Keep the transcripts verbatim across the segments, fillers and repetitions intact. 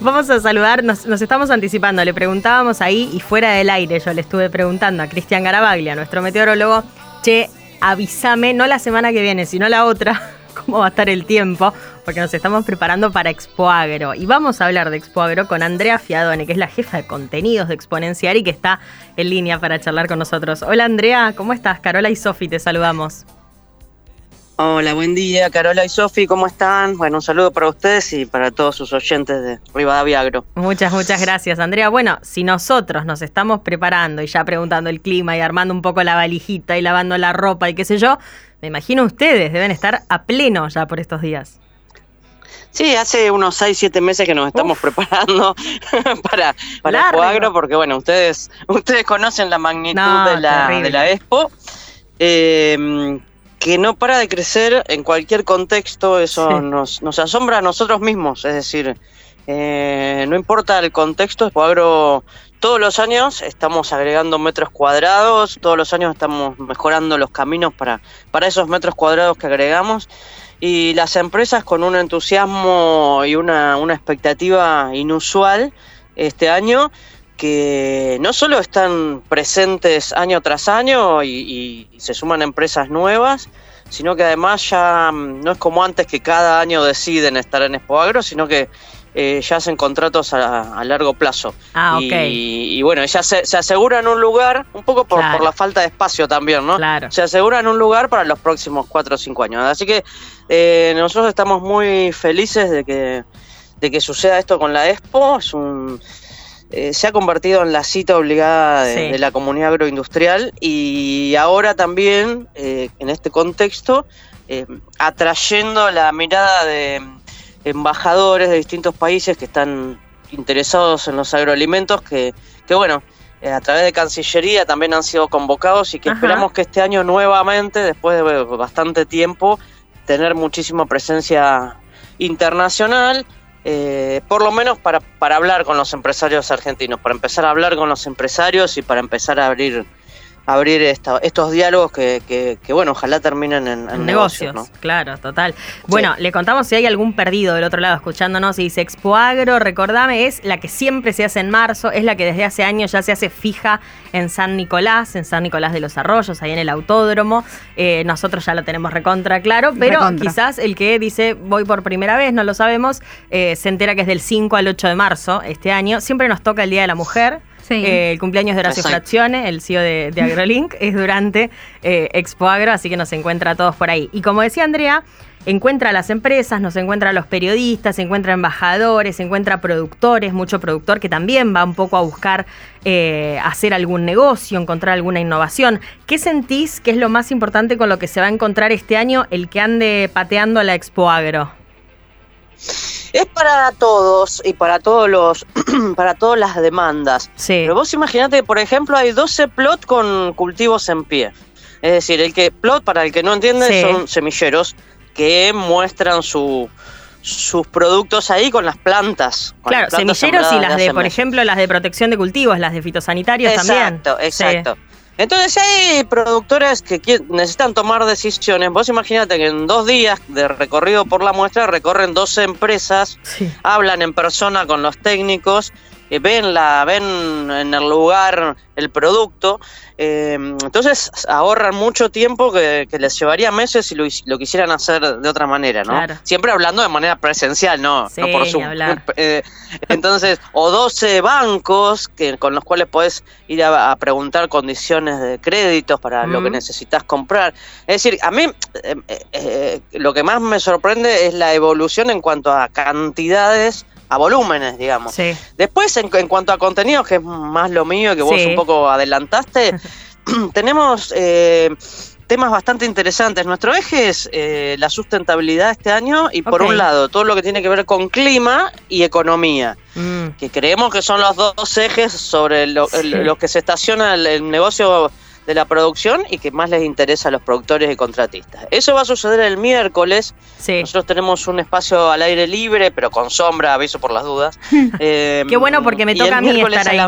Vamos a saludar, nos, nos estamos anticipando, le preguntábamos ahí y fuera del aire yo le estuve preguntando a Cristian Garavaglia, nuestro meteorólogo, che, avísame, no la semana que viene, sino la otra, cómo va a estar el tiempo, porque nos estamos preparando para Expoagro. Y vamos a hablar de Expoagro con Andrea Fiadone, que es la jefa de contenidos de Exponenciar y que está en línea para charlar con nosotros. Hola Andrea, ¿cómo estás? Carola y Sofi, te saludamos. Hola, buen día, Carola y Sofi, ¿cómo están? Bueno, un saludo para ustedes y para todos sus oyentes de Rivadavia Agro. Muchas, muchas gracias, Andrea. Bueno, si nosotros nos estamos preparando y ya preguntando el clima y armando un poco la valijita y lavando la ropa y qué sé yo, me imagino ustedes deben estar a pleno ya por estos días. Sí, hace unos seis, siete meses que nos estamos Uf. preparando para, para Expoagro, porque bueno, ustedes ustedes conocen la magnitud no, de, la, de la Expo. Eh, que no para de crecer en cualquier contexto, eso sí. nos, nos asombra a nosotros mismos, es decir, eh, no importa el contexto, Expoagro todos los años estamos agregando metros cuadrados, todos los años estamos mejorando los caminos para, para esos metros cuadrados que agregamos, y las empresas con un entusiasmo y una, una expectativa inusual este año, que no solo están presentes año tras año y, y se suman empresas nuevas, sino que además ya no es como antes que cada año deciden estar en Expoagro, sino que eh, ya hacen contratos a, a largo plazo. Ah, y, ok. y bueno, ya se, se aseguran un lugar, un poco por, claro. por la falta de espacio también, ¿no? Claro. Se aseguran un lugar para los próximos cuatro o cinco años. Así que eh, nosotros estamos muy felices de que, de que suceda esto con la Expo. Es un... Eh, se ha convertido en la cita obligada de, sí. de la comunidad agroindustrial y ahora también, eh, en este contexto, eh, atrayendo la mirada de embajadores de distintos países que están interesados en los agroalimentos, que, que bueno, eh, a través de Cancillería también han sido convocados y que Ajá. esperamos que este año nuevamente, después de bastante tiempo, tener muchísima presencia internacional. Eh, por lo menos para, para hablar con los empresarios argentinos, para empezar a hablar con los empresarios y para empezar a abrir abrir esta, estos diálogos que, que, que, bueno, ojalá terminen en, en negocios, negocios, ¿no? Claro, total. Bueno, sí. Le contamos si hay algún perdido del otro lado escuchándonos y dice Expoagro, recordame, es la que siempre se hace en marzo, es la que desde hace años ya se hace fija en San Nicolás, en San Nicolás de los Arroyos, ahí en el autódromo. Eh, nosotros ya lo tenemos recontra claro, pero recontra. Quizás el que dice voy por primera vez, no lo sabemos, eh, se entera que es del cinco al ocho de marzo este año. Siempre nos toca el Día de la Mujer. Sí. Eh, el cumpleaños de Horacio Exacto. Fraccione, el C E O de, de AgroLink, es durante eh, Expoagro, así que nos encuentra a todos por ahí. Y como decía Andrea, encuentra a las empresas, nos encuentra a los periodistas, encuentra embajadores, encuentra productores, mucho productor que también va un poco a buscar eh, hacer algún negocio, encontrar alguna innovación. ¿Qué sentís que es lo más importante con lo que se va a encontrar este año el que ande pateando a la Expoagro? Es para todos y para todos los para todas las demandas. Sí. Pero vos imaginate que, por ejemplo, hay doce plot con cultivos en pie. Es decir, el que plot, para el que no entiende, sí. son semilleros que muestran su sus productos ahí con las plantas. Con claro, las plantas semilleros y las de, por meses. ejemplo, las de protección de cultivos, las de fitosanitarios exacto, también. Exacto, exacto. Sí. Entonces hay productores que necesitan tomar decisiones. Vos imaginate que en dos días de recorrido por la muestra recorren doce empresas, sí. hablan en persona con los técnicos, eh, ven, la, ven en el lugar el producto. Eh, entonces ahorran mucho tiempo que, que les llevaría meses si lo, lo quisieran hacer de otra manera, ¿no? Claro. Siempre hablando de manera presencial, no, sí, no por Zoom. Eh, entonces, o doce bancos que, con los cuales podés ir a, a preguntar condiciones de créditos para mm. lo que necesitas comprar. Es decir, a mí eh, eh, lo que más me sorprende es la evolución en cuanto a cantidades, a volúmenes, digamos. Sí. Después, en, en cuanto a contenidos, que es más lo mío, que vos sí. un poco adelantaste, tenemos eh, temas bastante interesantes. Nuestro eje es eh, la sustentabilidad este año y, por okay. un lado, todo lo que tiene que ver con clima y economía, mm. que creemos que son los dos ejes sobre lo, sí. el, los que se estaciona el, el negocio de la producción y que más les interesa a los productores y contratistas. Eso va a suceder el miércoles. Sí. Nosotros tenemos un espacio al aire libre, pero con sombra, aviso por las dudas. eh, Qué bueno, porque me toca a mí estar ahí. La...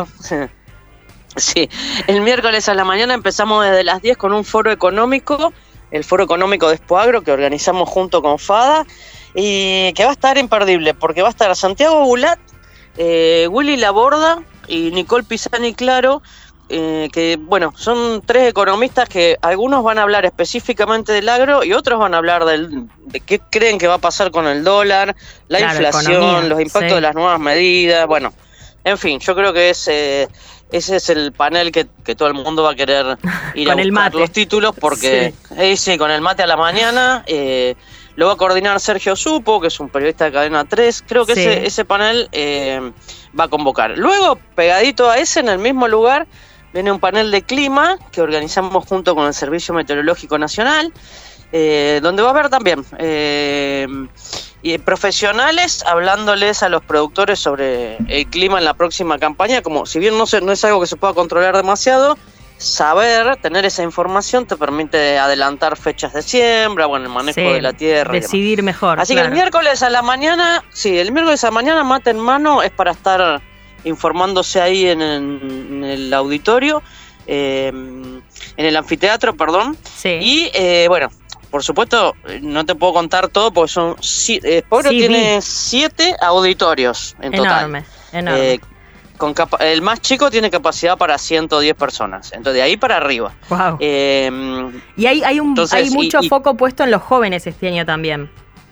sí, el miércoles a la mañana empezamos desde las diez con un foro económico, el foro económico de Expoagro, que organizamos junto con FADA, y que va a estar imperdible, porque va a estar Santiago Bulat, eh, Willy Laborda y Nicole Pisani Claro, eh, que bueno, son tres economistas que algunos van a hablar específicamente del agro y otros van a hablar del, de qué creen que va a pasar con el dólar, la claro, inflación, economía, los impactos sí. de las nuevas medidas, bueno, en fin, yo creo que es... Eh, ese es el panel que, que todo el mundo va a querer ir a buscar los títulos porque sí. Eh, sí, con el mate a la mañana eh, lo va a coordinar Sergio Supo, que es un periodista de Cadena tres. Creo que sí. ese, ese panel eh, va a convocar. Luego, pegadito a ese, en el mismo lugar, viene un panel de clima que organizamos junto con el Servicio Meteorológico Nacional, eh, donde va a haber también eh, y profesionales hablándoles a los productores sobre el clima en la próxima campaña, como si bien no, se, no es algo que se pueda controlar demasiado, saber, tener esa información te permite adelantar fechas de siembra, bueno, el manejo sí, de la tierra. Decidir mejor. Así claro. que el miércoles a la mañana, sí, el miércoles a la mañana, mate en mano, es para estar informándose ahí en, en el auditorio, eh, en el anfiteatro, perdón. Sí. Y eh, bueno, por supuesto, no te puedo contar todo porque son eh, Spoagro sí, tiene vi. siete auditorios en total. Enorme, enorme. Eh, con capa- el más chico tiene capacidad para ciento diez personas, entonces de ahí para arriba. Wow. Eh, y hay, hay, un, entonces, hay mucho y, y, foco puesto en los jóvenes este año también.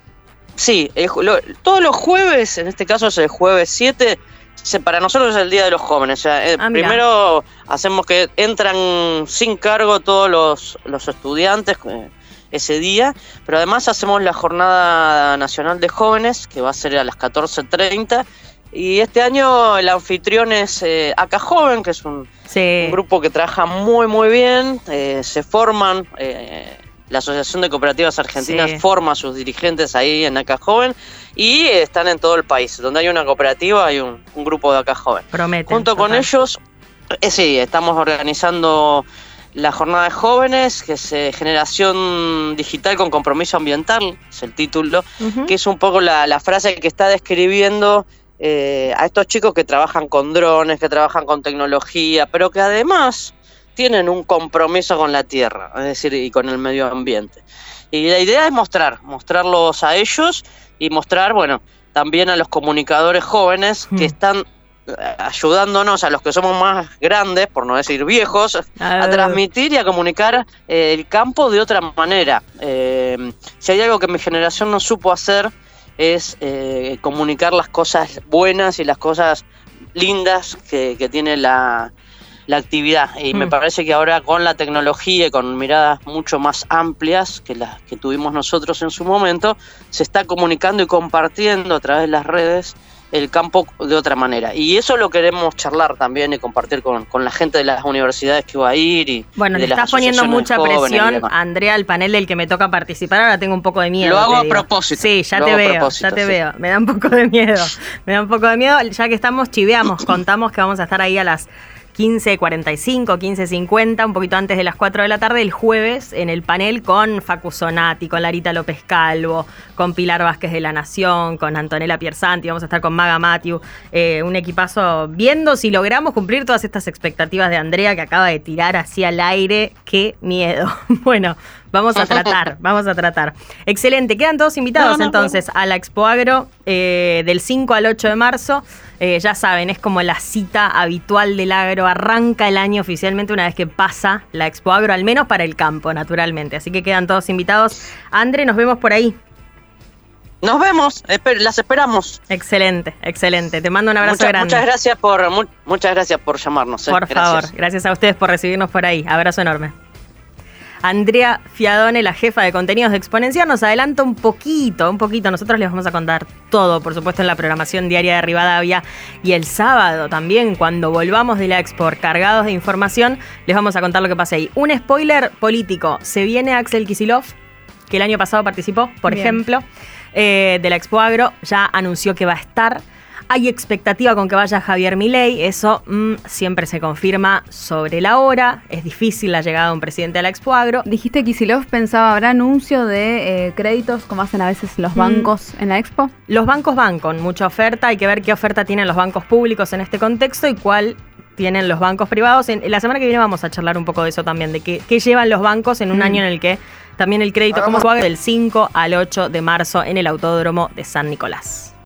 Sí, eh, lo, todos los jueves, en este caso es el jueves siete, se, para nosotros es el Día de los Jóvenes. O sea, eh, ah, primero hacemos que entran sin cargo todos los, los estudiantes eh, ese día, pero además hacemos la Jornada Nacional de Jóvenes, que va a ser a las catorce treinta, y este año el anfitrión es eh, Acá Joven, que es un, sí. un grupo que trabaja muy muy bien, eh, se forman, eh, la Asociación de Cooperativas Argentinas sí. forma a sus dirigentes ahí en Acá Joven, y eh, están en todo el país, donde hay una cooperativa hay un, un grupo de Acá Joven. Prometen, Junto total. con ellos, eh, sí, estamos organizando la Jornada de Jóvenes, que es eh, Generación Digital con Compromiso Ambiental, es el título, uh-huh. que es un poco la, la frase que está describiendo eh, a estos chicos que trabajan con drones, que trabajan con tecnología, pero que además tienen un compromiso con la tierra, es decir, y con el medio ambiente. Y la idea es mostrar, mostrarlos a ellos y mostrar, bueno, también a los comunicadores jóvenes mm. que están ayudándonos a los que somos más grandes, por no decir viejos, a, a transmitir y a comunicar eh, el campo de otra manera. Eh, si hay algo que mi generación no supo hacer es eh, comunicar las cosas buenas y las cosas lindas que, que tiene la, la actividad. Y mm. me parece que ahora con la tecnología y con miradas mucho más amplias que las que tuvimos nosotros en su momento, se está comunicando y compartiendo a través de las redes el campo de otra manera. Y eso lo queremos charlar también y compartir con, con la gente de las universidades que va a ir. Y bueno, le estás poniendo mucha presión, Andrea, al panel del que me toca participar. Ahora tengo un poco de miedo. Lo hago a digo. propósito. Sí, ya te veo, ya te sí. veo. Me da un poco de miedo. Me da un poco de miedo. Ya que estamos, chiveamos, contamos que vamos a estar ahí a las quince cuarenta y cinco, quince cincuenta, un poquito antes de las cuatro de la tarde, el jueves, en el panel con Facu Zonati, con Larita López Calvo, con Pilar Vázquez de La Nación, con Antonella Piersanti, vamos a estar con Maga Mathieu, eh, un equipazo viendo si logramos cumplir todas estas expectativas de Andrea que acaba de tirar así al aire. ¡Qué miedo! Bueno, vamos a tratar, vamos a tratar. Excelente, quedan todos invitados no, no, entonces no. a la Expo Agro eh, del cinco al ocho de marzo. Eh, ya saben, es como la cita habitual del agro, arranca el año oficialmente una vez que pasa la Expo Agro, al menos para el campo, naturalmente. Así que quedan todos invitados. Andre, nos vemos por ahí. Nos vemos, esper- las esperamos. Excelente, excelente. Te mando un abrazo Mucha, grande. Muchas gracias por, mu- muchas gracias por llamarnos. Eh. Por gracias. favor, gracias a ustedes por recibirnos por ahí. Abrazo enorme. Andrea Fiadone, la jefa de contenidos de Exponencial, nos adelanta un poquito, un poquito. Nosotros les vamos a contar todo, por supuesto, en la programación diaria de Rivadavia. Y el sábado también, cuando volvamos de la Expo cargados de información, les vamos a contar lo que pasa ahí. Un spoiler político. Se viene Axel Kicillof, que el año pasado participó, por Bien. ejemplo, eh, de la Expo Agro. Ya anunció que va a estar. Hay expectativa con que vaya Javier Milei, eso mmm, siempre se confirma sobre la hora, es difícil la llegada de un presidente a la Expo Agro. Dijiste que Kicillof pensaba, ¿habrá anuncio de eh, créditos como hacen a veces los bancos mm. en la Expo? Los bancos van con mucha oferta, hay que ver qué oferta tienen los bancos públicos en este contexto y cuál tienen los bancos privados. En, en la semana que viene vamos a charlar un poco de eso también, de qué, qué llevan los bancos en un mm. año en el que también el crédito como se paga del cinco al ocho de marzo en el Autódromo de San Nicolás.